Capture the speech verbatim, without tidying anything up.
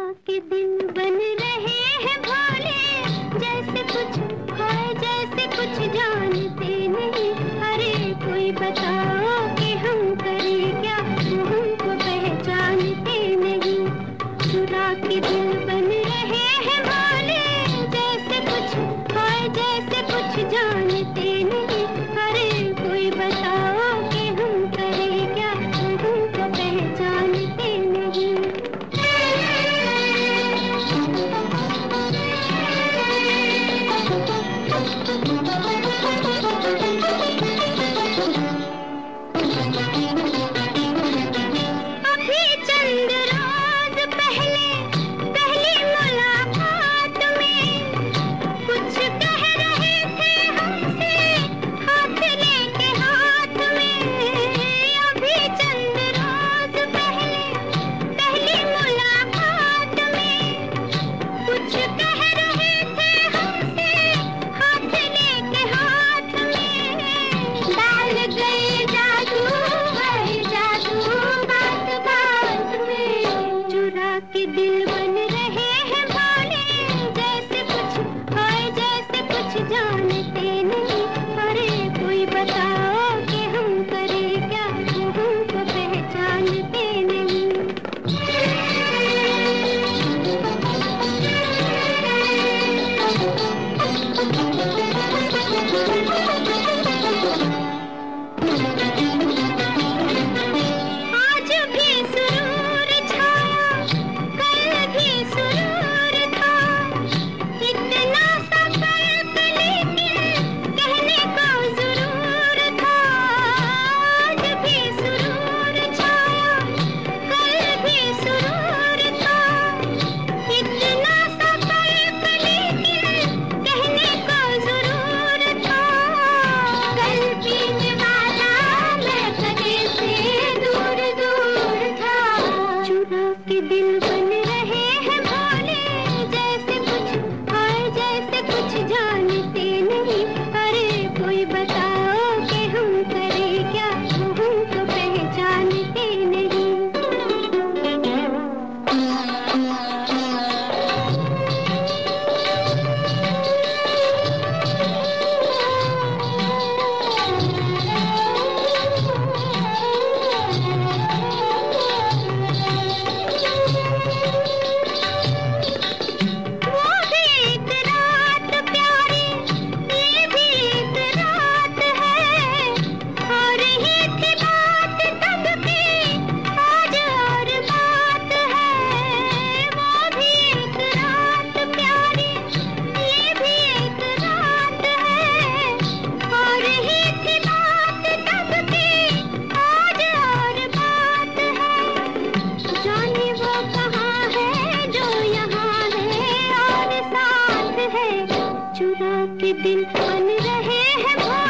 के दिन बन रहे हैं भोले, जैसे कुछ खोए जैसे कुछ जानते नहीं। अरे कोई बताओ कि हम करें क्या, हमको पहचानते नहीं। चुरा के दिल बन रहे हैं भोले, जैसे कुछ खोए जैसे कुछ जानते नहीं। अरे कोई बताओ कि हम करें क्या, हमको पहचानते नहीं। अभी चंद रोज पहले पहली मुलाकात में कुछ कह रहे थे हमसे, हाथ लेके हाथ में। अभी चंद रोज पहले पहली मुलाकात में कुछ कह रहे थे हमसे, हाथ लेके हाथ में। डाल गए जादू है जादू बात बात में। चुरा के दिल बन रहे हैं भोले, जैसे कुछ खोए जैसे कुछ जानते नहीं। अरे कोई बताओ कि हम करें क्या, हमको पहचानते नहीं। आज भी सुरूर छाया, कल भी सुरूर था। इतना सा फर्क लेकिन कहने को जरूर था। आज भी सुरूर छाया, कल भी सुरूर था। इतना सा फर्क लेकिन कहने को जरूर था। कल पीने वाला मैं कदे से दूर दूर था। चुरा के दिल बन रहे हैं भोले, जैसे कुछ खोए जैसे कुछ जानते नहीं। अरे कोई बताओ कि हम करें क्या, हमको पहचानते नहीं। वो भी एक रात प्यारी, ये भी एक रात है। और ही थी बात तब की, आज और बात है। वो भी एक रात प्यारी, ये भी एक रात है। और ही थी बात तब की, आज और बात है। जाने वो कहाँ है जो यहाँ है और साथ है। चुरा के दिल बन रहे हैं भोले,